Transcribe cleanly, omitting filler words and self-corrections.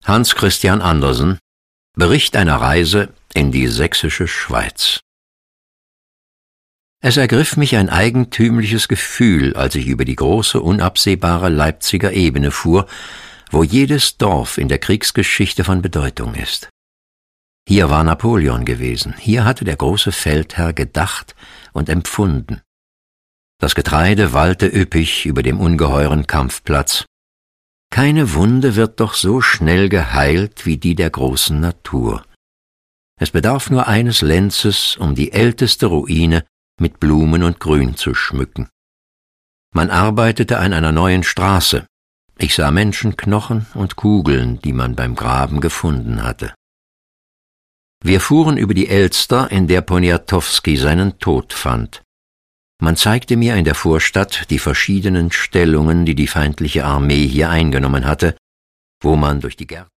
Hans Christian Andersen. Bericht einer Reise in die sächsische Schweiz. Es ergriff mich ein eigentümliches Gefühl, als ich über die große, unabsehbare Leipziger Ebene fuhr, wo jedes Dorf in der Kriegsgeschichte von Bedeutung ist. Hier war Napoleon gewesen, hier hatte der große Feldherr gedacht und empfunden. Das Getreide wallte üppig über dem ungeheuren Kampfplatz. Keine Wunde wird doch so schnell geheilt wie die der großen Natur. Es bedarf nur eines Lenzes, um die älteste Ruine mit Blumen und Grün zu schmücken. Man arbeitete an einer neuen Straße. Ich sah Menschenknochen und Kugeln, die man beim Graben gefunden hatte. Wir fuhren über die Elster, in der Poniatowski seinen Tod fand. Man zeigte mir in der Vorstadt die verschiedenen Stellungen, die die feindliche Armee hier eingenommen hatte, wo man durch die Gärten